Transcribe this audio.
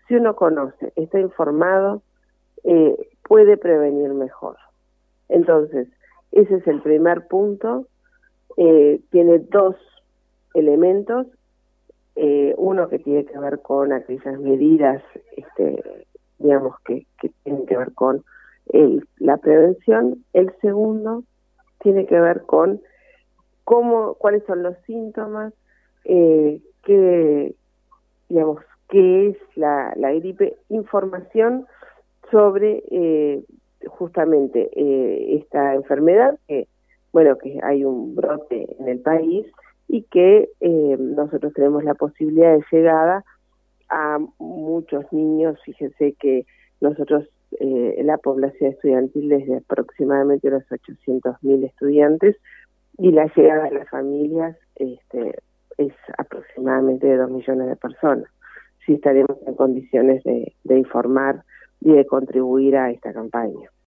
si uno conoce, está informado, puede prevenir mejor. Entonces, ese es el primer punto. Tiene dos elementos, uno que tiene que ver con aquellas medidas, digamos, que tienen que ver con la prevención. El segundo tiene que ver con cuáles son los síntomas, digamos, qué es la gripe, información sobre justamente esta enfermedad, que hay un brote en el país y que nosotros tenemos la posibilidad de llegada a muchos niños. Fíjense que nosotros, la población estudiantil es de aproximadamente los 800.000 estudiantes, y la llegada de las familias es aproximadamente de 2 millones de personas. Sí estaremos en condiciones de informar y de contribuir a esta campaña.